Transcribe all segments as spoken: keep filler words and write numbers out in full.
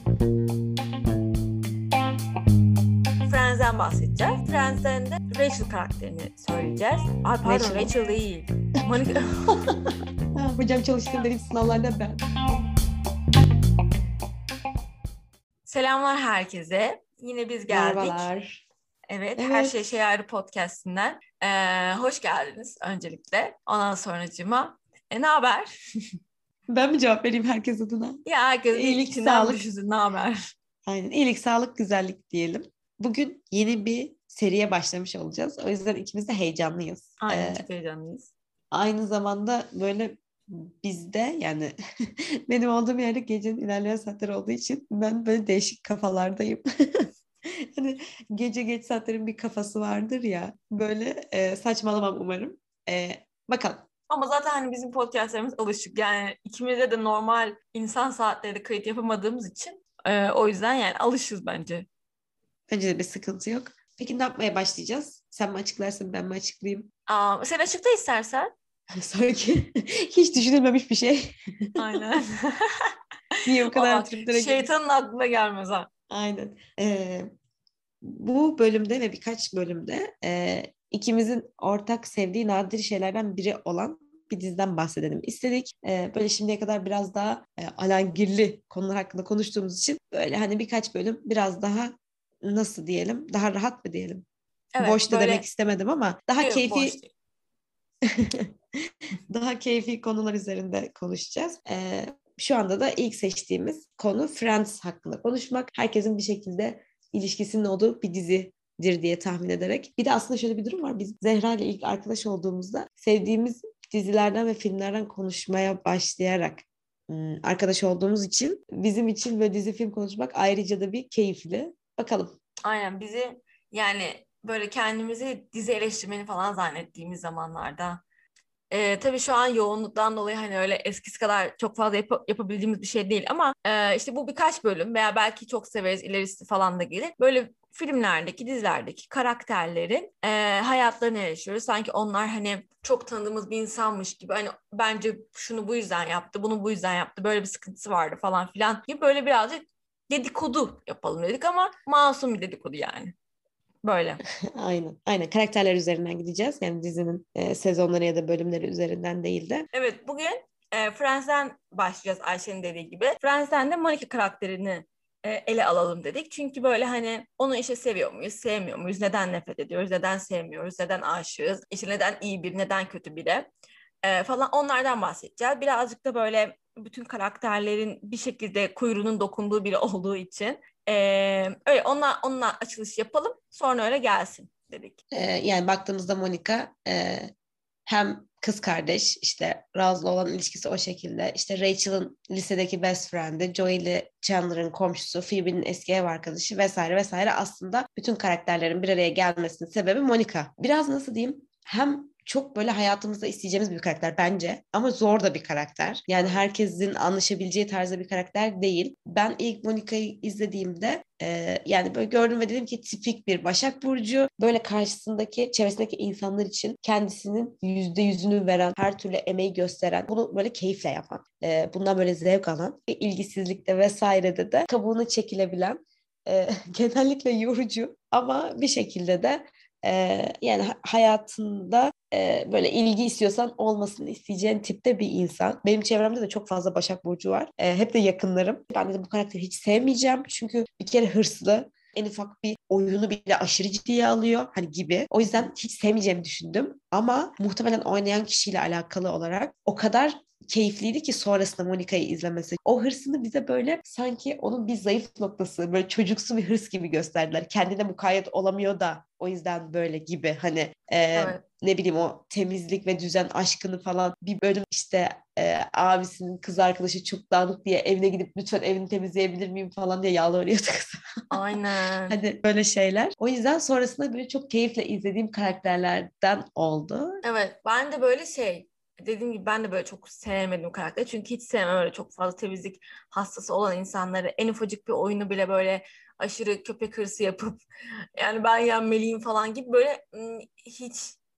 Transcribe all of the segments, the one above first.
Friends'den bahsedeceğiz. Friends'den de Rachel karakterini söyleyeceğiz. Ay pardon Rachel, Rachel değil. Monica. Hocam çalıştığım dediğim sınavlarda ben. Selamlar herkese. Yine biz geldik. Merhabalar. Evet, Evet. Her Şey Şey Ayrı podcast'inden. Ee, hoş geldiniz öncelikle. Ondan sonracığıma. E, ne haber? Ben mi cevap vereyim herkes adına? Ya herkes İyilik, içinden sağlık. düşünsün. Ne haber? Aynen. İyilik, sağlık, güzellik diyelim. Bugün yeni bir seriye başlamış olacağız. O yüzden ikimiz de heyecanlıyız. Aynen Ee, çok heyecanlıyız. Aynı zamanda böyle bizde yani benim olduğum yerde gecenin ilerleyen saatleri olduğu için ben böyle değişik kafalardayım. Hani gece geç saatlerin bir kafası vardır ya. Böyle e, saçmalamam umarım. E, bakalım. Ama zaten hani bizim podcastlerimiz alışık. Yani ikimizde de normal insan saatleri kayıt yapamadığımız için e, o yüzden yani alışız bence. Bence de bir sıkıntı yok. Peki ne yapmaya başlayacağız? Sen mi açıklarsın, ben mi açıklayayım? Aa, sen açıkla istersen. Sanki hiç düşünülmemiş bir şey. Aynen. Niye o kadar Bak triplere girdik? şeytanın aklına gelmez ha. Aynen. Ee, bu bölümde ve birkaç bölümde e, ikimizin ortak sevdiği nadir şeylerden biri olan bir diziden bahsedelim istedik. Ee, böyle şimdiye kadar biraz daha e, alengirli konular hakkında konuştuğumuz için böyle hani birkaç bölüm biraz daha nasıl diyelim, daha rahat mı diyelim? Evet Boş da demek böyle istemedim ama daha yok boş keyfi değil. daha keyfi konular üzerinde konuşacağız. Ee, şu anda da ilk seçtiğimiz konu Friends hakkında konuşmak. Herkesin bir şekilde ilişkisinin olduğu bir dizidir diye tahmin ederek. Bir de aslında şöyle bir durum var. Biz Zehra ile ilk arkadaş olduğumuzda sevdiğimiz dizilerden ve filmlerden konuşmaya başlayarak ım, arkadaş olduğumuz için bizim için böyle dizi film konuşmak ayrıca da bir keyifli. Bakalım. Aynen bizi yani böyle kendimizi dizi eleştirmeni falan zannettiğimiz zamanlarda. Ee, tabii şu an yoğunluktan dolayı hani öyle eskisi kadar çok fazla yap- yapabildiğimiz bir şey değil ama e, işte bu birkaç bölüm veya belki çok severiz ilerisi falan da gelir. Böyle filmlerdeki, dizilerdeki karakterlerin e, hayatlarını eleştiriyoruz. Sanki onlar hani çok tanıdığımız bir insanmış gibi hani bence şunu bu yüzden yaptı, bunu bu yüzden yaptı, böyle bir sıkıntısı vardı falan filan gibi böyle birazcık dedikodu yapalım dedik ama masum bir dedikodu yani. Böyle. Aynen. Aynen. Karakterler üzerinden gideceğiz. Yani dizinin e, sezonları ya da bölümleri üzerinden değil de. Evet bugün e, Friends'den başlayacağız Ayşe'nin dediği gibi. Friends'den de Monica karakterini e, ele alalım dedik. Çünkü böyle hani onu işte seviyor muyuz, sevmiyor muyuz, neden nefret ediyoruz, neden sevmiyoruz, neden aşığız, işte neden iyi biri, neden kötü biri e, falan onlardan bahsedeceğiz. Birazcık da böyle bütün karakterlerin bir şekilde kuyruğunun dokunduğu biri olduğu için e, öyle onunla, onunla açılış yapalım sonra öyle gelsin dedik. E, yani baktığımızda Monica e, hem kız kardeş, işte Roz'la olan ilişkisi o şekilde. İşte Rachel'ın lisedeki best friend'i, Joey ile Chandler'ın komşusu, Phoebe'nin eski ev arkadaşı vesaire vesaire. Aslında bütün karakterlerin bir araya gelmesinin sebebi Monica. Biraz nasıl diyeyim? Hem çok böyle hayatımızda isteyeceğimiz bir karakter bence ama zor da bir karakter. Yani Evet. herkesin anlaşabileceği tarzda bir karakter değil. Ben ilk Monica'yı izlediğimde e, yani böyle gördüm ve dedim ki tipik bir Başak Burcu. Böyle karşısındaki, çevresindeki insanlar için kendisinin yüzde yüzünü veren, her türlü emeği gösteren, bunu böyle keyifle yapan, e, bundan böyle zevk alan, ilgisizlikte vesairede de kabuğunu çekilebilen, e, genellikle yorucu ama bir şekilde de e, yani hayatında e, böyle ilgi istiyorsan olmasını isteyeceğin tipte bir insan. Benim çevremde de çok fazla Başak Burcu var. E, hep de yakınlarım. Ben de bu karakteri hiç sevmeyeceğim. Çünkü bir kere hırslı. En ufak bir oyunu bile aşırı ciddiye alıyor hani gibi. O yüzden hiç sevmeyeceğimi düşündüm. Ama muhtemelen oynayan kişiyle alakalı olarak o kadar keyifliydi ki sonrasında Monica'yı izlemesi. O hırsını bize böyle sanki onun bir zayıf noktası, böyle çocuksu bir hırs gibi gösterdiler. Kendine mukayyet olamıyor da o yüzden böyle gibi hani e, Evet. ne bileyim o temizlik ve düzen aşkını falan bir bölüm işte e, abisinin kız arkadaşı çok dağınık diye evine gidip lütfen evini temizleyebilir miyim falan diye yalvarıyordu kız. Aynen. Hani böyle şeyler. O yüzden sonrasında böyle çok keyifle izlediğim karakterlerden oldu. Evet, ben de böyle şey, dediğim gibi ben de böyle çok sevmedim karakteri. Çünkü hiç sevmem öyle çok fazla temizlik hastası olan insanları. En ufacık bir oyunu bile böyle aşırı köpek hırsı yapıp yani ben yenmeliyim falan gibi böyle ım, hiç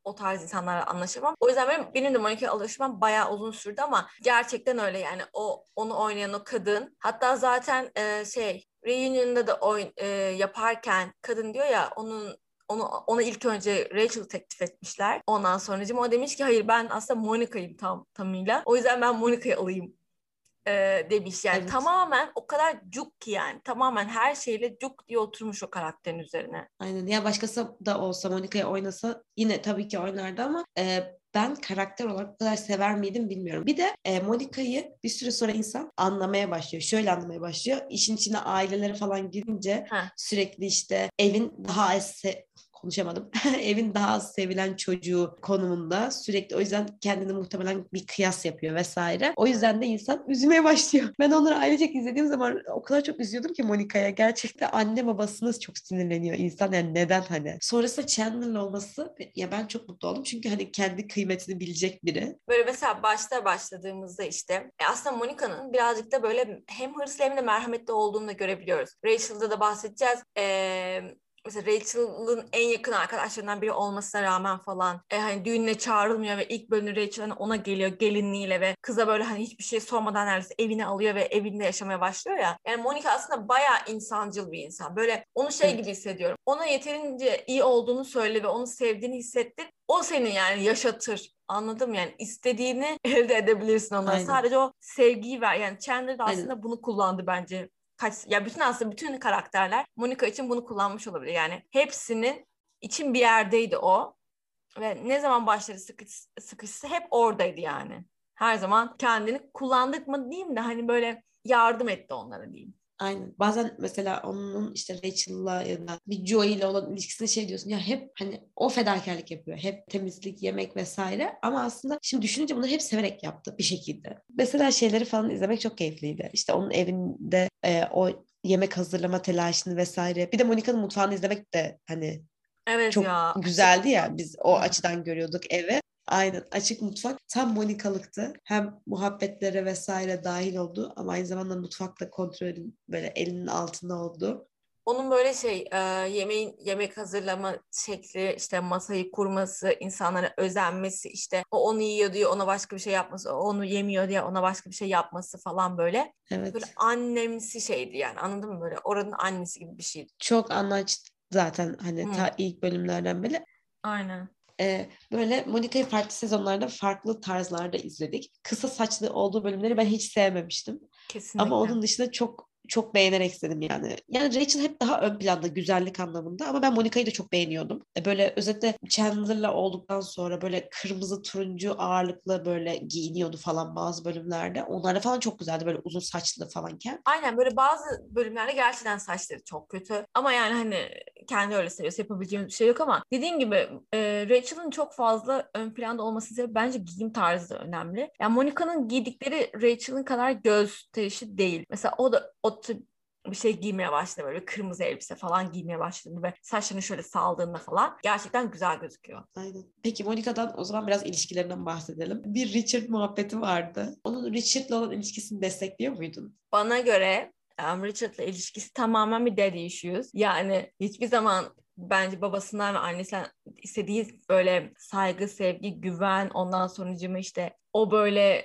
o tarz insanlarla anlaşamam. O yüzden benim, benim de Monica'ya alışmam bayağı uzun sürdü ama gerçekten öyle yani o onu oynayan o kadın. Hatta zaten e, şey Reunion'da da oyun e, yaparken kadın diyor ya onun onu ona ilk önce Rachel teklif etmişler. Ondan sonracığım o demiş ki hayır ben aslında Monica'yım tam tamıyla. O yüzden ben Monica'yı alayım e, demiş. Yani Evet. tamamen o kadar cuk ki yani. Tamamen her şeyle cuk diye oturmuş o karakterin üzerine. Aynen. Ya başkası da olsa Monica'yı oynasa yine tabii ki oynardı ama e, ben karakter olarak bu kadar sever miydim bilmiyorum. Bir de e, Monica'yı bir süre sonra insan anlamaya başlıyor. Şöyle anlamaya başlıyor. İşin içine aileleri falan girince Heh. sürekli işte evin daha az se- konuşamadım. Evin daha az sevilen çocuğu konumunda sürekli o yüzden kendini muhtemelen bir kıyas yapıyor vesaire. O yüzden de insan üzülmeye başlıyor. Ben onları ailecek izlediğim zaman o kadar çok üzüyordum ki Monica'ya. Gerçekten anne babasına çok sinirleniyor insan. Yani neden hani? Sonrasında Chandler'la olması ya ben çok mutlu oldum. Çünkü hani kendi kıymetini bilecek biri. Böyle mesela başta başladığımızda işte e, aslında Monica'nın birazcık da böyle hem hırslı hem de merhametli olduğunu da görebiliyoruz. Rachel'da da bahsedeceğiz. Ee, mesela Rachel'ın en yakın arkadaşlarından biri olmasına rağmen falan e, hani düğününe çağrılmıyor ve ilk bölümde Rachel hani ona geliyor gelinliğiyle ve kıza böyle hani hiçbir şey sormadan neredeyse evine alıyor ve evinde yaşamaya başlıyor ya. Yani Monica aslında bayağı insancıl bir insan. Böyle onu şey gibi Evet. hissediyorum. Ona yeterince iyi olduğunu söyle ve onu sevdiğini hissettir. O seni yani yaşatır. Anladım yani istediğini elde edebilirsin ondan. Aynen. Sadece o sevgiyi ver. Yani Chandler da Aynen. aslında bunu kullandı bence. Kaç, ya bütün aslında bütün karakterler Monica için bunu kullanmış olabilir. Yani hepsinin için bir yerdeydi o. Ve ne zaman başları sıkış, sıkışsa hep oradaydı yani. Her zaman kendini kullandık mı diyeyim de hani böyle yardım etti onlara diyeyim. Aynen. Bazen mesela onun işte Rachel'la ya da bir Joey ile olan ilişkisinde şey diyorsun ya hep hani o fedakarlık yapıyor. Hep temizlik, yemek vesaire. Ama aslında şimdi düşününce bunu hep severek yaptı bir şekilde. Mesela şeyleri falan izlemek çok keyifliydi. İşte onun evinde e, o yemek hazırlama telaşını vesaire. Bir de Monica'nın mutfağını izlemek de hani Evet çok ya açık. güzeldi ya. Biz o Hı. açıdan görüyorduk evi. Aynen açık mutfak tam Monika'lıktı. Hem muhabbetlere vesaire dahil oldu ama aynı zamanda mutfakla kontrolün böyle elinin altında oldu. Onun böyle şey e, yemeğin yemek hazırlama şekli işte masayı kurması, insanlara özenmesi işte o onu yiyor diye ona başka bir şey yapması, o onu yemiyor diye ona başka bir şey yapması falan böyle. Böyle Evet. annemsi şeydi yani anladın mı böyle oranın annesi gibi bir şeydi. Çok anlaç zaten hani Hı, ta ilk bölümlerden beri. aynen Ee, böyle Monika'yı farklı sezonlarda farklı tarzlarda izledik. Kısa saçlı olduğu bölümleri ben hiç sevmemiştim. Ama kesinlikle. onun dışında çok çok beğenerek izledim yani. Yani Rachel hep daha ön planda güzellik anlamında ama ben Monica'yı da çok beğeniyordum. E, Böyle özellikle Chandler'la olduktan sonra böyle kırmızı turuncu ağırlıklı böyle giyiniyordu falan bazı bölümlerde. Onlarda falan çok güzeldi böyle uzun saçlı falanken. Aynen böyle bazı bölümlerde gerçekten saçları çok kötü. Ama yani hani kendi öyle seviyorsa yapabileceğimiz bir şey yok ama dediğim gibi e, Rachel'ın çok fazla ön planda olması sebebi bence giyim tarzı da önemli. Yani Monica'nın giydikleri Rachel'ın kadar gösterişi değil. Mesela o da o tip bir şey giymeye başladı böyle kırmızı elbise falan giymeye başladı ve saçlarını şöyle saldığında falan gerçekten güzel gözüküyor. Aynen. Peki Monica'dan o zaman biraz ilişkilerinden bahsedelim. Bir Richard muhabbeti vardı. Onun Richard'la olan ilişkisini destekliyor muydun? Bana göre um, Richard'la ilişkisi tamamen bir daddy issues. Yani hiçbir zaman bence babasından ve annesinden istediği böyle saygı, sevgi, güven ondan sonucuma işte o böyle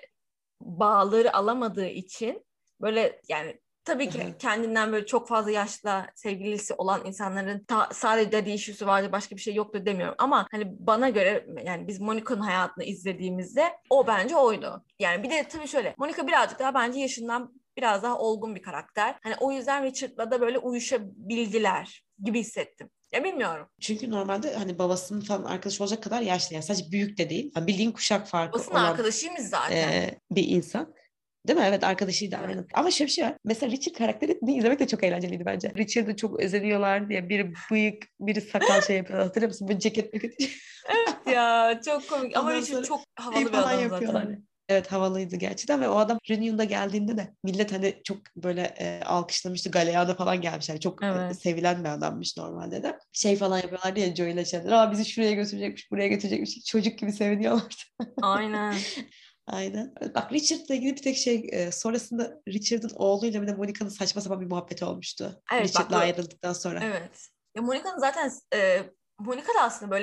bağları alamadığı için böyle yani tabii ki Aha. kendinden böyle çok fazla yaşlı sevgilisi olan insanların ta- sadece daddy issues'u vardı başka bir şey yoktu demiyorum ama hani bana göre yani biz Monica'nın hayatını izlediğimizde o bence oydu. Yani bir de tabii şöyle Monica birazcık daha bence yaşından biraz daha olgun bir karakter. Hani o yüzden Richard'la da böyle uyuşabildiler gibi hissettim. Ya bilmiyorum. Çünkü normalde hani babasının falan arkadaş olacak kadar yaşlı. Yani sadece büyük de değil. Yani bildiğin kuşak farkı Basın olan arkadaşıymış zaten. e, bir insan. Değil mi? Evet arkadaşıydı Evet. aynen. Ama şöyle bir şey var. Mesela Richard karakterini izlemek de çok eğlenceliydi bence. Richard'ı çok özeniyorlar diye. Biri bıyık, biri sakal şey yapıyor. Hatırlıyor musun? Böyle ceket meket. Evet ya çok komik ama Ondan Richard sonra çok şey havalı bir falan adam yapıyorlar. zaten. Evet havalıydı gerçekten ve o adam Reunion'da geldiğinde de millet hani çok böyle e, alkışlamıştı. Galeyana falan gelmişler. Çok e, Evet. sevilen bir adammış normalde de. Şey falan yapıyorlar diye Joey ile Chandler. Aa bizi şuraya götürecekmiş, buraya götürecekmiş. Çocuk gibi seviniyorlardı. Aynen. Aynen. Bak Richard'la ilgili bir tek şey e, sonrasında Richard'ın oğluyla bir de Monica'nın saçma sapan bir muhabbeti olmuştu. Evet bak Richard'la bu ayrıldıktan sonra. evet. Ya Monica'nın zaten e, Monica da aslında böyle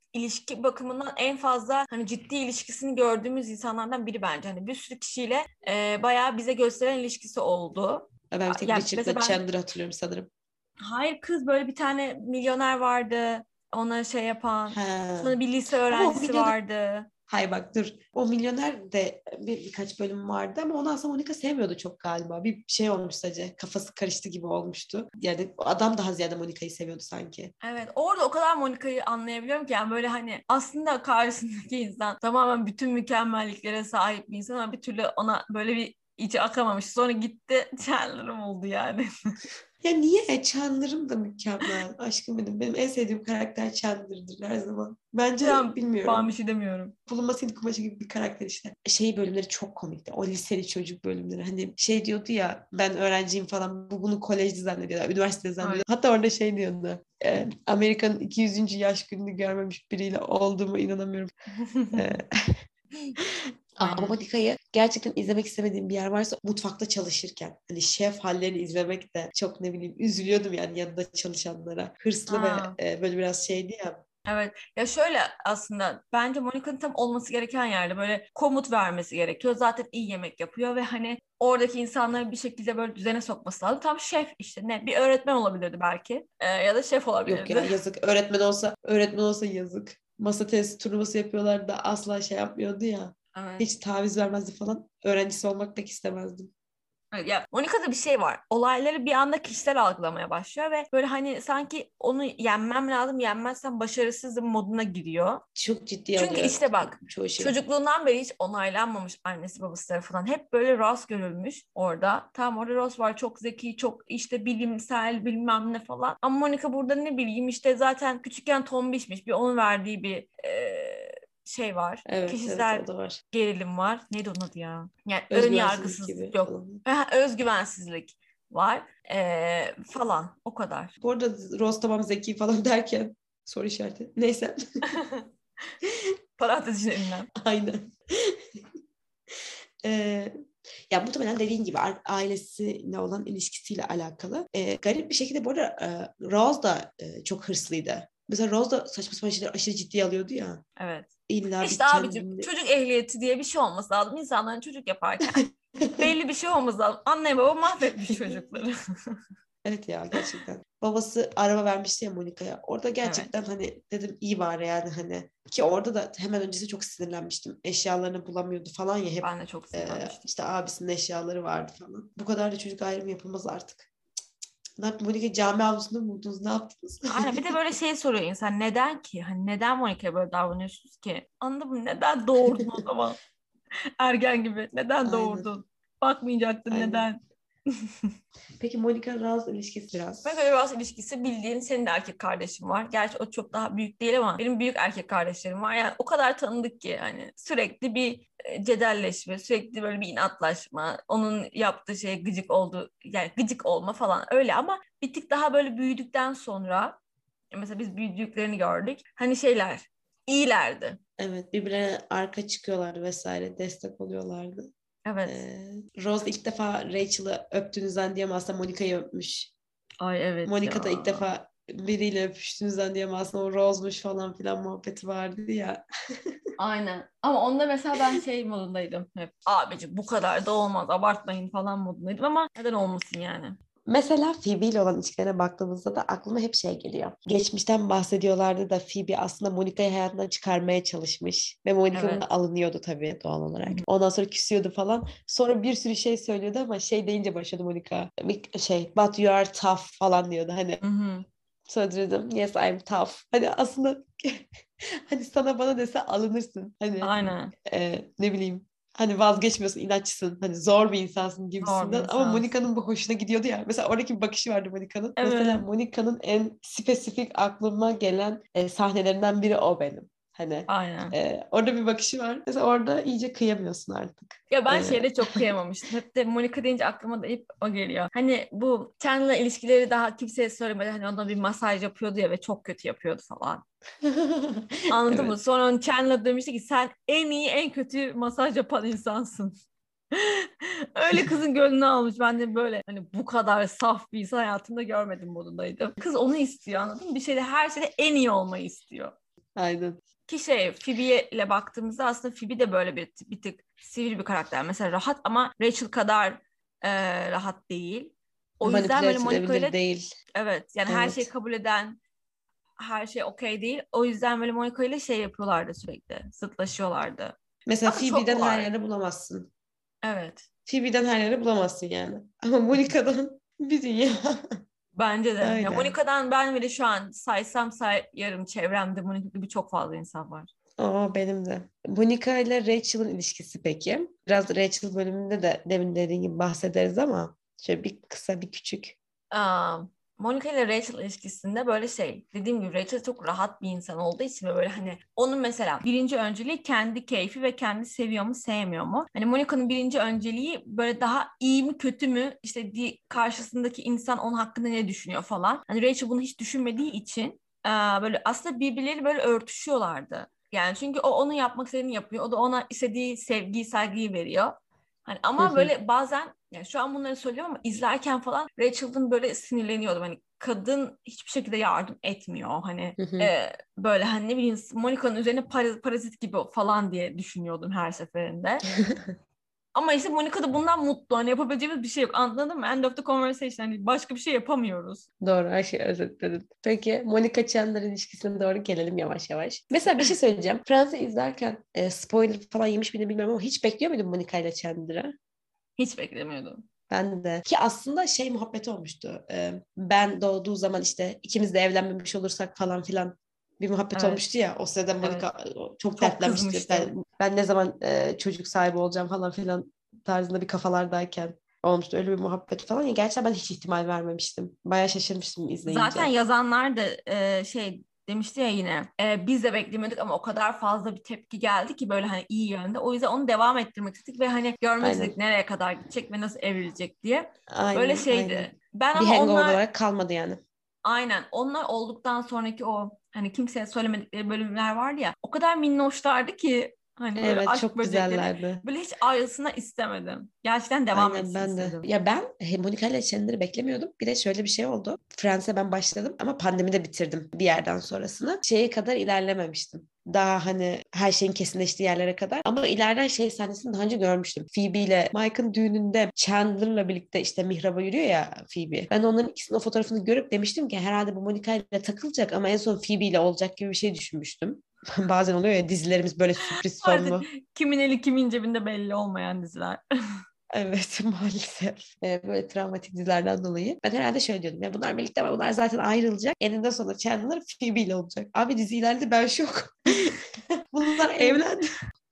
ilişki bakımından en fazla hani ciddi ilişkisini gördüğümüz insanlardan biri bence. Hani bir sürü kişiyle e, bayağı bize gösteren ilişkisi oldu. Ben bir tek Yani Richard'la mesela ben, Chandler hatırlıyorum sanırım. hayır kız, böyle bir tane milyoner vardı. Ona şey yapan. Ha. Sonra bir lise Ama o öğrencisi milyoner... vardı. Hay bak dur. O milyoner de bir, birkaç bölüm vardı ama ondan sonra Monica sevmiyordu çok galiba. Bir şey olmuş sadece. Kafası karıştı gibi olmuştu. Yani adam daha ziyade Monica'yı seviyordu sanki. Evet, orada o kadar Monica'yı anlayabiliyorum ki, yani böyle hani aslında karşısındaki insan tamamen bütün mükemmelliklere sahip bir insan ama bir türlü ona böyle bir içi akamamış. Sonra gitti Chandler'ım oldu yani. Ya niye? Chandler'ım da mükemmel. Aşkım benim. Benim en sevdiğim karakter Chandler'dır her zaman. Bence Ben, ben bir bilmiyorum. şey demiyorum. Bulunması kumaşı gibi bir karakter işte. Şey bölümleri çok komikti. O liseli çocuk bölümleri. Hani şey diyordu ya, ben öğrenciyim falan. Bu bunu kolejde zannediyorlar. Üniversitede Öyle. zannediyorlar. Hatta orada şey diyordu. e, Amerika'nın iki yüzüncü yaş gününü görmemiş biriyle olduğuma inanamıyorum. E, Aa, ama Aynen. Monica'yı gerçekten izlemek istemediğim bir yer varsa mutfakta çalışırken. Hani şef hallerini izlemek de çok, ne bileyim, üzülüyordum yani yanında çalışanlara. Hırslı ve Ha. e, böyle biraz şeydi ya. Evet. Ya şöyle, aslında bence Monica'nın tam olması gereken yerde böyle komut vermesi gerekiyor. Zaten iyi yemek yapıyor ve hani oradaki insanları bir şekilde böyle düzene sokması lazım. Tam şef işte, ne bir öğretmen olabilirdi belki. Ee, ya da şef Yok ya, olabilirdi. yazık. Öğretmen olsa öğretmen olsa yazık. Masa tenisi turnuvası yapıyorlar da asla şey yapmıyordu ya. Evet. Hiç taviz vermezdi falan. Öğrencisi olmak pek istemezdim. Evet, ya Monica'da bir şey var. Olayları bir anda kişisel algılamaya başlıyor ve böyle hani sanki onu yenmem lazım, yenmezsem başarısızım moduna giriyor. Çok ciddiye Çünkü alıyor işte bak, çoğu şey. çocukluğundan beri hiç onaylanmamış annesi babası tarafından. Hep böyle Ross görülmüş orada. Tamam, orada Ross var, çok zeki, çok işte bilimsel bilmem ne falan. Ama Monica burada ne bileyim işte zaten küçükken tombişmiş. Bir onun verdiği bir e, şey var. Evet evet, Kişisel o da var. gerilim var. Neydi onun adı ya? Yani ön Özgüvensizlik yargısızlık gibi yok. falan. Özgüvensizlik var. E, falan. O kadar. Bu arada Rose tamam zeki falan derken soru işareti. Neyse. Parantez içinde ünlem. Aynen. Ee, Ya muhtemelen dediğin gibi a- ailesiyle olan ilişkisiyle alakalı. Ee, garip bir şekilde bu arada e, Rose da e, çok hırslıydı. Mesela Rose da saçma sapan şeyleri aşırı ciddiye alıyordu ya. Evet. İlla İşte bir abicim, kendini... çocuk ehliyeti diye bir şey olması lazım. İnsanların çocuk yaparken belli bir şey olması lazım. Anne baba mahvetmiş çocukları. Evet ya, gerçekten. Babası araba vermişti ya Monica'ya. Orada Evet. gerçekten hani dedim iyi bari yani hani. Ki orada da hemen öncesi çok sinirlenmiştim. Eşyalarını bulamıyordu falan ya hep. Ben de çok e, sinirlenmiştim. işte abisinin eşyaları vardı falan. Bu kadar da çocuk ayrımı yapılmaz artık. Ne yaptın? Monica cami avlusunda mı buldunuz? Ne yaptınız? Aynen, bir de böyle şey soruyor insan, neden ki? Hani neden Monica'ya böyle davranıyorsunuz ki? Anladın mı? Neden doğurdun o zaman? Ergen gibi. Neden Aynen. doğurdun? Bakmayacaktın, Aynen. neden? Peki Monica Rouse ilişkisi Ben biraz. böyle biraz ilişkisi, bildiğin senin de erkek kardeşin var. Gerçi o çok daha büyük değil ama benim büyük erkek kardeşlerim var. Yani o kadar tanıdık ki hani sürekli bir e, cedelleşme, sürekli böyle bir inatlaşma, onun yaptığı şeye gıcık oldu, yani gıcık olma falan öyle, ama bir tık daha böyle büyüdükten sonra mesela biz büyüdüklerini gördük. Hani şeyler iyilerdi. Evet, birbirine arka çıkıyorlardı vesaire. Destek oluyorlardı. Evet. Ee, Rose ilk defa Rachel'ı öptüğünü zannediyor ama aslında Monica'yı öpmüş. Ay evet Monica da ya. ilk defa biriyle öpüştüğünü zannediyor ama aslında o Rose'muş falan filan muhabbeti vardı ya. Aynen. Ama onda mesela ben şey modundaydım hep. Abici bu kadar da olmaz, abartmayın falan modundaydım ama neden olmasın yani. Mesela Phoebe ile olan ilişkilerine baktığımızda da aklıma hep şey geliyor. Geçmişten bahsediyorlardı da Phoebe aslında Monica'yı hayatından çıkarmaya çalışmış. Ve Monica buna Evet. alınıyordu tabii doğal Hı olarak. hı. Ondan sonra küsüyordu falan. Sonra bir sürü şey söylüyordu ama şey deyince başladı Monica. Bir şey, but you are tough falan diyordu. Hani Hı hı. sonra dedim yes I'm tough. Hani aslında hani sana bana dese alınırsın. Hani Aynen. e, ne bileyim, hani vazgeçmiyorsun, inatçısın, hani zor bir insansın Zor bir gibisinden, ama insansın. Monica'nın bu hoşuna gidiyordu ya. Mesela oradaki bir bakışı vardı Monica'nın. Mesela Evet. Monica'nın en spesifik aklıma gelen e, sahnelerinden biri o benim. Hani Aynen. e, orada bir bakışı var. Mesela orada iyice kıyamıyorsun artık. Ya ben E, şeyde çok kıyamamıştım. Hep de Monica deyince aklıma da hep o geliyor. Hani bu Chandler'la ilişkileri daha kimseye söylemedi. Hani ona bir masaj yapıyordu ya ve çok kötü yapıyordu falan. Anladın mı? evet. Sonra onu Chandler demişti ki sen en iyi en kötü masaj yapan insansın. Öyle kızın gönlünü almış. Ben de böyle hani bu kadar saf bir insan hayatımda görmedim modundaydım. Kız onu istiyor, anladın mı? Bir şeyde, her şeyde en iyi olmayı istiyor. Aynen. Ki şey Phoebe ile baktığımızda aslında Phoebe de böyle bir, bir tık sivri bir karakter. Mesela rahat ama Rachel kadar e, rahat değil. O yüzden Manipüle böyle Monica edilebilir ile değil. evet yani her şeyi Evet. kabul eden, her şey okey değil. O yüzden böyle Monica ile şey yapıyorlardı sürekli. Zıtlaşıyorlardı. Mesela Ama çok Phoebe'den her var. yerde bulamazsın. Evet. Phoebe'den her yerde bulamazsın yani. Ama Monica'dan bir dünya. Bence de. Ya Öyle. Monica'dan ben bile şu an saysam sayarım çevremde Monica gibi çok fazla insan var. Aa, benim de. Monica ile Rachel'ın ilişkisi peki? Biraz Rachel bölümünde de demin dediğin gibi bahsederiz ama şöyle bir kısa bir küçük. Aa, Monica ile Rachel ilişkisinde böyle şey dediğim gibi Rachel çok rahat bir insan olduğu için ve böyle hani onun mesela birinci önceliği kendi keyfi ve kendi seviyor mu sevmiyor mu? Hani Monica'nın birinci önceliği böyle daha iyi mi kötü mü işte di- karşısındaki insan onun hakkında ne düşünüyor falan. Hani Rachel bunu hiç düşünmediği için aa, böyle aslında birbirleri böyle örtüşüyorlardı. Yani çünkü o onun yapmak istediğini yapıyor. O da ona istediği sevgiyi, saygıyı veriyor. Hani Hı ama hı, böyle bazen yani şu an bunları söylüyorum ama izlerken falan Rachel'ın böyle sinirleniyordum. Hani kadın hiçbir şekilde yardım etmiyor. Hani hı hı. e, böyle hani ne bileyim Monica'nın üzerine para- parazit gibi falan diye düşünüyordum her seferinde. Ama işte Monica da bundan mutlu. Hani yapabileceğimiz bir şey yok. Anladın mı? End of the conversation. Hani başka bir şey yapamıyoruz. Doğru, her şeyi özetledin. Peki Monica Chandler ilişkisine doğru gelelim yavaş yavaş. Mesela bir şey söyleyeceğim. Friends'i izlerken e, spoiler falan yemiş miydim bilmiyorum ama hiç bekliyor muydun Monica ile Chandler'ı? Hiç beklemiyordum. Ben de. Ki aslında şey muhabbeti olmuştu. E, ben doğduğu zaman işte ikimiz de evlenmemiş olursak falan filan bir muhabbet olmuştu Evet. ya. O sırada Monica Evet. e, çok Çok dertlenmişti. kızmıştım. Ben, ben ne zaman e, çocuk sahibi olacağım falan filan tarzında bir kafalardayken olmuştu. Öyle bir muhabbet falan. Ya, gerçekten ben hiç ihtimal vermemiştim. Bayağı şaşırmıştım Zaten izleyince. yazanlar da e, şey demişti ya yine e, biz de beklemiyorduk ama o kadar fazla bir tepki geldi ki böyle hani iyi yönde. O yüzden onu devam ettirmek istedik ve hani görmek istedik Aynen. nereye kadar gidecek ve nasıl evrilecek diye. Böyle Aynen, aynen. şeydi. Ben Bir ama hangover onlar olarak kalmadı yani. aynen onlar olduktan sonraki o hani kimseye söylemedikleri bölümler vardı ya o kadar minnoşlardı ki hani böyle Evet, aşk çok böcekleri güzellerdi. böyle hiç ayrılsına istemedim. Gerçekten devam Aynen, etsin ben de. istedim. Ya ben he, Monica ile Chandler'ı beklemiyordum. Bir de şöyle bir şey oldu. Friends'e ben başladım ama pandemide bitirdim bir yerden sonrasını. Şeye kadar ilerlememiştim. Daha hani her şeyin kesinleştiği yerlere kadar. Ama ileriden şey sahnesini daha önce görmüştüm. Phoebe ile Mike'ın düğününde Chandler'la birlikte işte mihraba yürüyor ya Phoebe. Ben onların ikisinin o fotoğrafını görüp demiştim ki herhalde bu Monica ile takılacak ama en son Phoebe ile olacak gibi bir şey düşünmüştüm. Bazen oluyor ya dizilerimiz böyle sürpriz Artık sonlu. kimin eli kimin cebinde belli olmayan diziler. Evet, maalesef. Ee, böyle travmatik dizilerden dolayı. Ben herhalde şöyle diyordum. Ya bunlar birlikte ama bunlar zaten ayrılacak. Eninde sonunda Chandler Phoebe ile olacak. Abi dizi ilerledi, ben şok. Bunlar evlendi.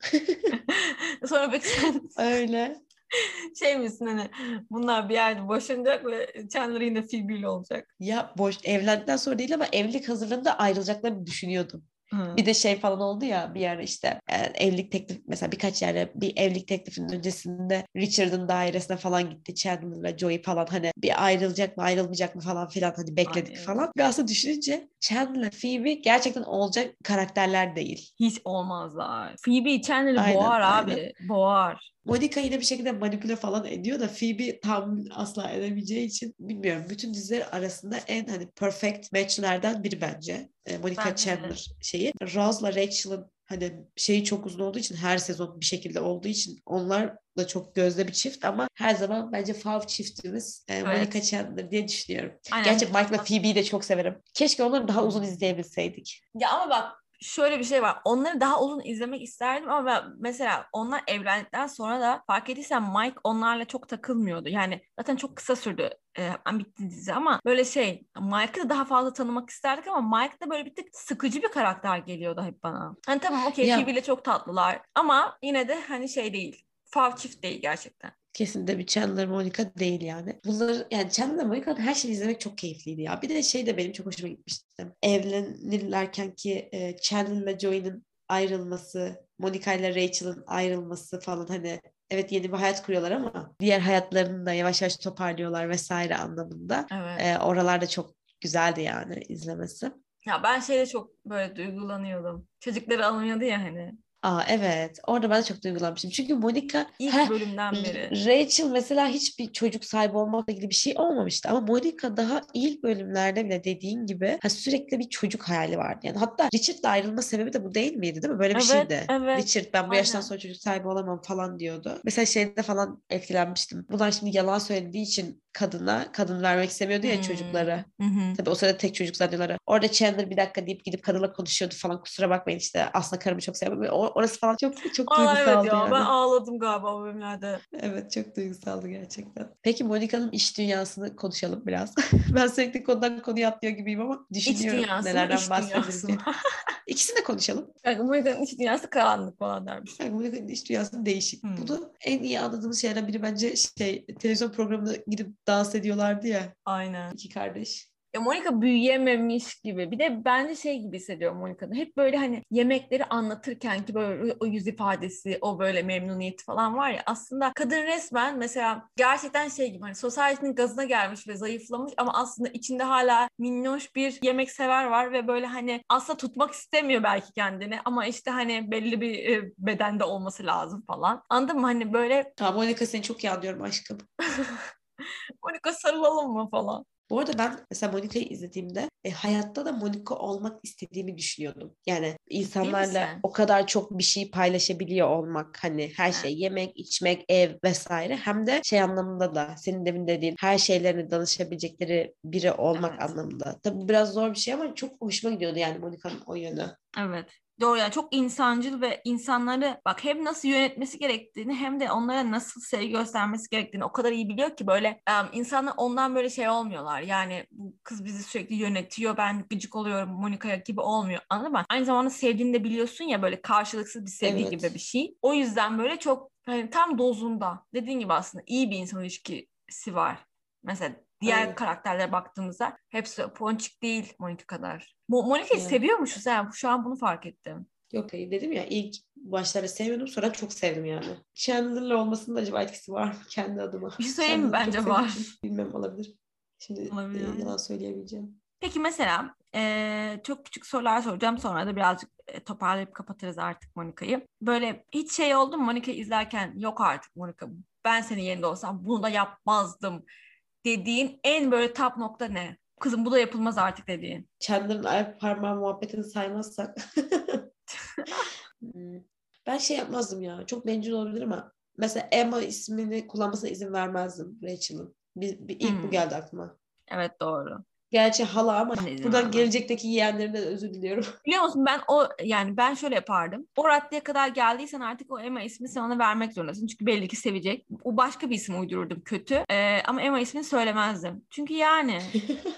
Sonra peki sen Öyle. şey misin hani bunlar bir yerde boşanacak ve Chandler yine Phoebe ile olacak. Ya boş evlendikten sonra değil ama evlilik hazırlığında ayrılacaklarını düşünüyordum. Bir Hı. de şey falan oldu ya bir yerde işte e, evlilik teklif mesela birkaç yerde bir evlilik teklifinin öncesinde Richard'ın dairesine falan gitti Chandler'la Joey falan hani bir ayrılacak mı ayrılmayacak mı falan filan hani Ay bekledik evet. falan. Ve aslında düşününce Chandler Phoebe gerçekten olacak karakterler değil. Hiç olmazlar. Phoebe Chandler'ı Aynen, boğar aynen. abi. Boğar. Monica yine bir şekilde manipüle falan ediyor da Phoebe tam asla edemeyeceği için bilmiyorum. Bütün diziler arasında en hani perfect matchlerden biri bence. E, Monica Bence de. Chandler şeyi. Ross'la Rachel'ın hani şeyi çok uzun olduğu için her sezon bir şekilde olduğu için onlar da çok gözde bir çift ama her zaman bence fav çiftimiz e, Monica Evet. Chandler diye düşünüyorum. Gerçi Aynen. Mike ve Phoebe'yi de çok severim. Keşke onları daha uzun izleyebilseydik. Ya ama bak şöyle bir şey var. Onları daha uzun izlemek isterdim ama ben, mesela onlar evlendikten sonra da fark ettiysen Mike onlarla çok takılmıyordu. Yani zaten çok kısa sürdü. E, hemen bitti dizi ama böyle şey Mike'ı da daha fazla tanımak isterdik ama Mike da böyle bir tık sıkıcı bir karakter geliyordu hep bana. Hani tamam okey Phoebe Ya ile çok tatlılar ama yine de hani şey değil. Fav çift değil gerçekten. kesinlikle bir Chandler Monica değil yani. Bunları yani Chandler Monica'nın her şeyi izlemek çok keyifliydi ya. Bir de şey de benim çok hoşuma gitmişti. Evlenirlerken ki e, Chandler'la Joey'nin ayrılması, Monica ile Rachel'ın ayrılması falan hani evet yeni bir hayat kuruyorlar ama diğer hayatlarını da yavaş yavaş toparlıyorlar vesaire anlamında. Evet. E, oralar çok güzeldi yani izlemesi. Ya ben şeyde çok böyle duygulanıyordum. Çocukları alınıyordu ya hani. Aa evet. Orada ben de çok duygulanmıştım. Çünkü Monica İlk heh, bölümden beri. Rachel mesela hiçbir çocuk sahibi olmakla ilgili bir şey olmamıştı. Ama Monica daha ilk bölümlerde bile dediğin gibi ha, sürekli bir çocuk hayali vardı. Yani hatta Richard'la ayrılma sebebi de bu değil miydi, değil mi? Böyle bir Evet, şeydi. evet. Richard ben bu yaştan Aynen. sonra çocuk sahibi olamam falan diyordu. Mesela şeyde falan etkilenmiştim. Bunlar şimdi yalan söylediği için kadına kadın vermek istemiyordu ya Hmm. çocukları. Hı hı. Tabii o sırada tek çocuk zannediyorlar. Orada Chandler bir dakika deyip gidip kadınla konuşuyordu falan. Kusura bakmayın işte aslında karımı çok seviyorum. O- Orası falan çok çok Aa, evet duygusaldı ya, ben yani. ağladım galiba o bölümlerde. Evet çok duygusaldı gerçekten. Peki Monica'nın iş dünyasını konuşalım biraz. Ben sürekli konudan konuya atlıyor gibiyim ama İç düşünüyorum dünyası mı, nelerden iş dünyası bahsedebiliriz diye. mı? İkisini de konuşalım. Yani Amerika'nın iç dünyası karanlık falan dermiş. Yani Monica'nın iş dünyası değişik. Hmm. Bunu en iyi anladığımız şeylerden biri bence şey televizyon programına gidip dans ediyorlardı ya Aynen. iki kardeş. Ya Monica büyüyememiş gibi. Bir de bence şey gibi hissediyorum Monica'da. Hep böyle hani yemekleri anlatırken ki böyle o yüz ifadesi, o böyle memnuniyeti falan var ya. Aslında kadın resmen mesela gerçekten şey gibi hani society'nin gazına gelmiş ve zayıflamış ama aslında içinde hala minnoş bir yemeksever var ve böyle hani aslında tutmak istemiyor belki kendini ama işte hani belli bir e, bedende olması lazım falan. Anladın mı? Hani böyle Ha, Monica seni çok iyi anlıyorum aşkım. Monica sarılalım mı falan. Bu arada ben mesela Monica'yı izlediğimde e, hayatta da Monica olmak istediğimi düşünüyordum. Yani Ciddi insanlarla misin? o kadar çok bir şey paylaşabiliyor olmak hani her Ha, şey yemek, içmek, ev vesaire hem de şey anlamında da senin demin dediğin her şeylerini danışabilecekleri biri olmak evet. anlamında. Tabii bu biraz zor bir şey ama çok hoşuma gidiyordu yani Monica'nın o yönü. Evet. Doğru yani çok insancıl ve insanları bak hem nasıl yönetmesi gerektiğini hem de onlara nasıl sevgi göstermesi gerektiğini o kadar iyi biliyor ki böyle em, insanlar ondan böyle şey olmuyorlar. Yani bu kız bizi sürekli yönetiyor ben gıcık oluyorum Monika'ya gibi olmuyor anladın mı? Aynı zamanda sevdiğini de biliyorsun ya böyle karşılıksız bir sevgi gibi bir Evet. şey. O yüzden böyle çok hani tam dozunda dediğin gibi aslında iyi bir insan ilişkisi var. Mesela diğer Aynen. karakterlere baktığımızda hepsi ponçik değil Monica kadar. Mo- Monica'yı Ya. seviyormuşuz yani şu an bunu fark ettim. Yok hayır dedim ya ilk başlarda sevmiyordum sonra çok sevdim yani. Chandler'la olmasının da acaba etkisi var mı kendi adıma? Bir şey söyleyeyim mi? Chandler'ı çok Bence sevdiğim var. için bilmem olabilir. Şimdi e, Olabilir. yalan söyleyemeyeceğim. Peki mesela eee, çok küçük sorular soracağım sonra da birazcık e, toparlayıp kapatırız artık Monica'yı. Böyle hiç şey oldu mu Monica'yı izlerken yok artık Monica ben senin yerinde olsam bunu da yapmazdım dediğin en böyle top nokta ne? Kızım bu da yapılmaz artık dediğin. Chandler'ın ayak parmağı muhabbetini saymazsak. Hmm. Ben şey yapmazdım ya. Çok bencil olabilir ama mesela Emma ismini kullanmasına izin vermezdim Rachel'ın. Bir, bir, ilk bu Hmm, geldi aklıma. evet doğru. Gerçi hala ama Ben de izin buradan vermem. gelecekteki yeğenlerimden özür diliyorum. Biliyor musun ben o yani ben şöyle yapardım. O raddeye kadar geldiysen artık o Emma ismini sen ona vermek zorundasın. Çünkü belli ki sevecek. O başka bir isim uydururdum kötü. Ee, ama Emma ismini söylemezdim. Çünkü yani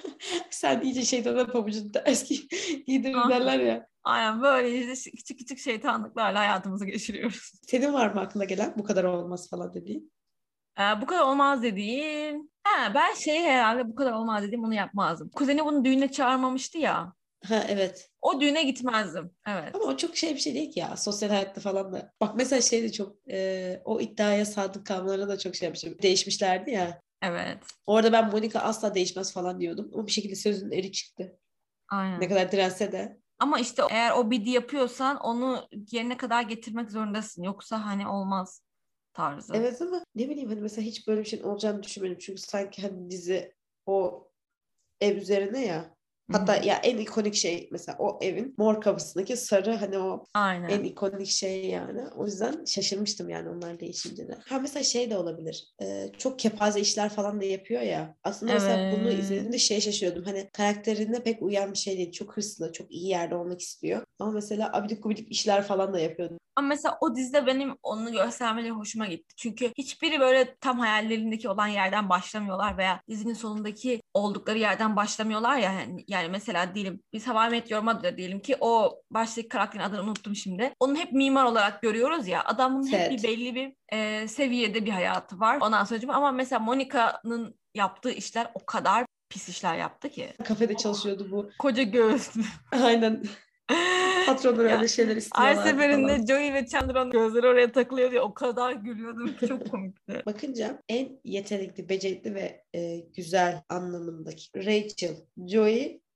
Sen iyice şeytana pabucunu ters giy- giydirir ah, derler ya. aynen böyle işte küçük küçük şeytanlıklarla hayatımızı geçiriyoruz. Senin var mı aklına gelen bu kadar olmaz falan dediğin? Ee, bu kadar olmaz dediğim. Ha, ben şey herhalde bu kadar olmaz dediğim onu yapmazdım. Kuzeni bunu düğüne çağırmamıştı ya. Ha evet. O düğüne gitmezdim. Ama Evet. o çok şey bir şey değil ki ya. Sosyal hayatta falan da. Bak mesela şey de çok e, o iddiaya sadık kalmalarına da çok şey yapmışım. Değişmişlerdi ya. Evet. Orada ben Monica asla değişmez falan diyordum. Ama bir şekilde sözünün eri çıktı. Ne Aynen. kadar dirense de. Ama işte eğer o bidi yapıyorsan onu yerine kadar getirmek zorundasın. Yoksa hani olmaz tarzı. Evet ama ne bileyim hani mesela hiç böyle bir şeyin olacağını düşünmedim. Çünkü sanki hani dizi o ev üzerine ya. Hı Hatta hı. ya en ikonik şey mesela o evin mor kapısındaki sarı hani o en Aynen. ikonik şey yani. O yüzden şaşırmıştım yani onlar değişince de. Ha mesela şey de olabilir. Ee, çok kepaze işler falan da yapıyor ya. Aslında mesela bunu Evet. izlediğimde şey şaşırıyordum. Hani karakterine pek uyan bir şey değil. Çok hırslı, çok iyi yerde olmak istiyor. Ama mesela abidik gubidik işler falan da yapıyordu. Ama mesela o dizide benim onu göstermeleri hoşuma gitti. Çünkü hiçbiri böyle tam hayallerindeki olan yerden başlamıyorlar veya dizinin sonundaki oldukları yerden başlamıyorlar ya. Yani, yani mesela diyelim biz How I Met Your Mother'da diyelim ki o baştaki karakterin adını unuttum şimdi. Onu hep mimar olarak görüyoruz ya. Adamın hep bir Ted. belli bir e, seviyede bir hayatı var. Ondan sonra ama mesela Monica'nın yaptığı işler o kadar pis işler yaptı ki. Kafede Oh, çalışıyordu bu. koca göğüslü. Aynen. Patronlar öyle Ya şeyler her istiyorlardı seferinde falan. Joey ve Chandler'ın gözleri oraya takılıyor diye o kadar gülüyordum ki çok komikti. Bakınca en yetenekli, becerikli ve e, güzel anlamındaki Rachel, Joey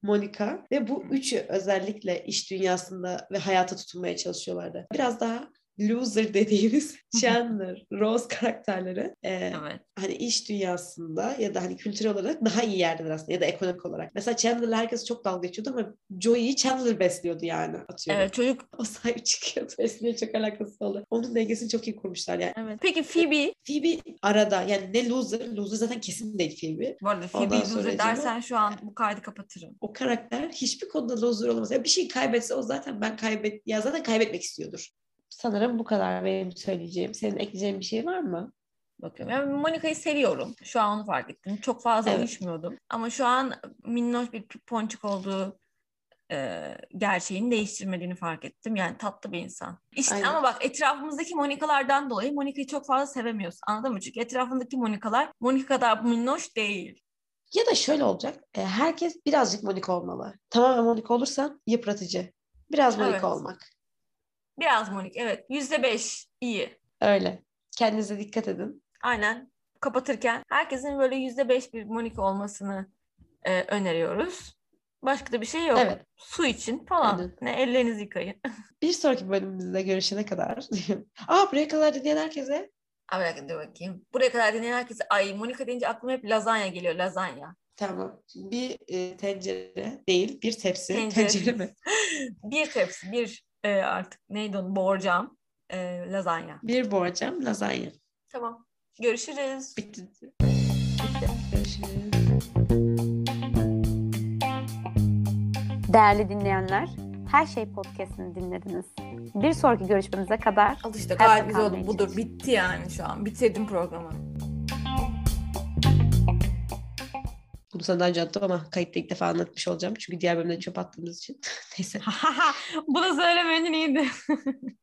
Monica ve bu üçü özellikle iş dünyasında ve hayata tutunmaya çalışıyorlardı. Biraz daha loser dediğimiz Chandler, Rose karakterleri e, Evet. hani iş dünyasında ya da hani kültürel olarak daha iyi yerdeler aslında ya da ekonomik olarak. Mesela Chandler'la herkes çok dalga geçiyordu ama Joey'yi Chandler besliyordu yani atıyorum. Evet, çocuk. O sahip çıkıyordu. Besliğe çok alakası oldu. Onun dengesini çok iyi kurmuşlar yani. Evet. Peki Phoebe? Phoebe arada yani ne loser, loser zaten kesin değil Phoebe. Bu arada Ondan Phoebe'yi loser sonra dersen şu an bu kaydı kapatırım. o karakter hiçbir konuda loser olamaz. Ya bir şey kaybetse o zaten ben kaybet ya zaten kaybetmek istiyordur. Sanırım bu kadar benim söyleyeceğim. Senin ekleyeceğin bir şey var mı? Bakıyorum. Yani Monica'yı seviyorum. Şu an onu fark ettim. Çok fazla Evet. uyuşmuyordum. Ama şu an minnoş bir ponçik olduğu e, gerçeğini değiştirmediğini fark ettim. Yani tatlı bir insan. İşte Aynen. ama bak etrafımızdaki Monica'lardan dolayı Monica'yı çok fazla sevemiyoruz. Anladın mı? Çünkü etrafındaki Monica'lar Monica kadar minnoş değil. Ya da şöyle olacak. e, Herkes birazcık Monica olmalı. Tamamen Monica olursan yıpratıcı. Biraz Monica Evet. olmak. Biraz Monica. Evet. Yüzde beş iyi. Öyle. Kendinize dikkat edin. Aynen. Kapatırken herkesin böyle yüzde beş bir Monica olmasını e, öneriyoruz. Başka da bir şey yok. Evet. Su için falan. Aynen. Ne ellerinizi yıkayın. Bir sonraki bölümümüzde görüşene kadar. Aa buraya kadar dinleyen herkese. Abi bir dakika, dur bakayım. Buraya kadar dinleyen herkese ay Monica deyince aklıma hep lazanya geliyor. Lazanya. Tamam. Bir e, tencere değil, bir tepsi. Tencere. Tencere mi? Bir tepsi, bir e, artık neydi onu borcam. E, lazanya. Bir borcam lazanya. Tamam. Görüşürüz. Bitti. Bitti. Görüşürüz. Değerli dinleyenler, Her Şey Podcast'ını dinlediniz. Bir sonraki görüşmemize kadar Al işte hayatta gayet güzel oldu. kalmaya Budur. Bitti yani şu an. Bitirdim programı. Bunu sana daha önce anlattım ama kayıtta ilk defa anlatmış olacağım. Çünkü diğer bölümde çöp attığımız için. Neyse. Bu da söylemenin iyiydi.